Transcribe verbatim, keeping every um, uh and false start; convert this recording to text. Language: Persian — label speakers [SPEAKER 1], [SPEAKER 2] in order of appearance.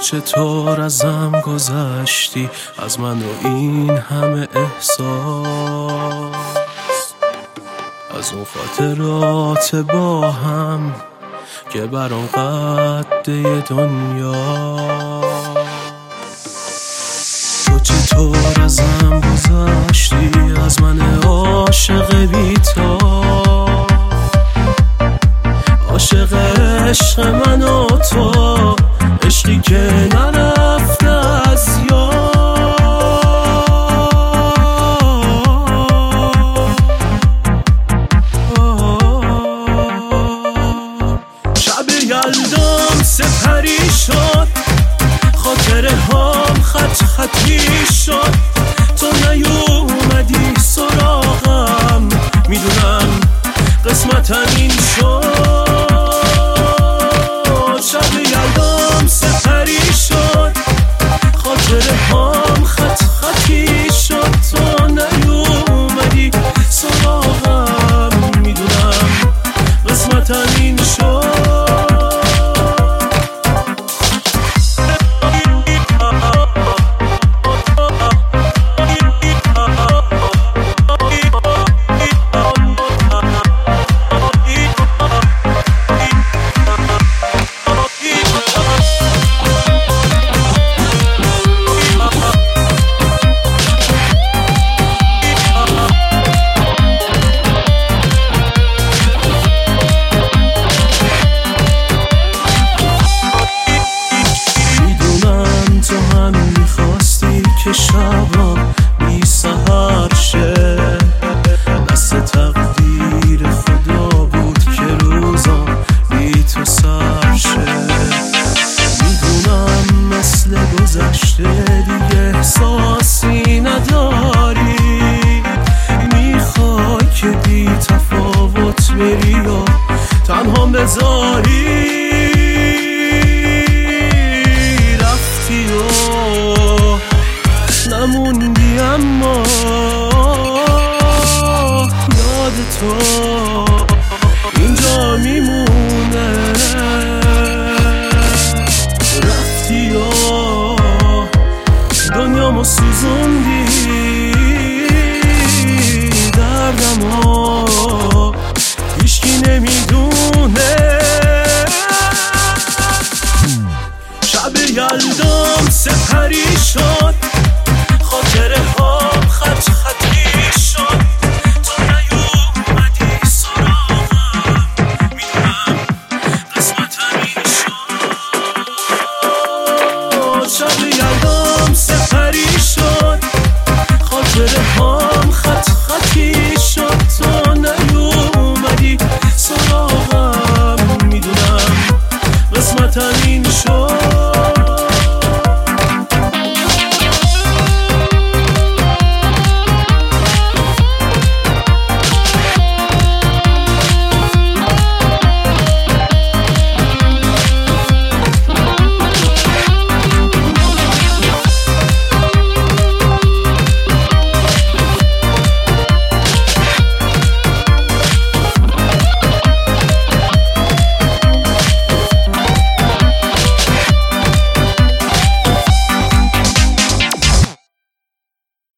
[SPEAKER 1] چطور ازم گذشتی، از من و این همه احساس، از اون خاطرات با هم که برام قده دنیا. تو چطور ازم گذشتی، از من عاشق بی‌تا، عاشق عشق من و تو، عشقی که نرفته از یاد. شب یلدام سپری شد، خاطره هام خط خطی شد، تو نیومدی سراغم، میدونم قسمتم این شد. شب یلدام سپری شد، خاطره هام خط خطی شد، تو نیومدی سراغم، میدونم قسمتم این شد. که شبا بی سهر شه، دست تقدیر خدا بود که روزا بی تو سر شه. میدونم مثل گذشته دیگه احساسی نداری، میخوای که بی تفاوت بری و تنها بذاری. رفتی و نموندی اما یاد تو اینجا میمونه. رفتی و دنیامو سوزوندی، دردمو هیچکی نمیدونه. شب یلدام سپری شد،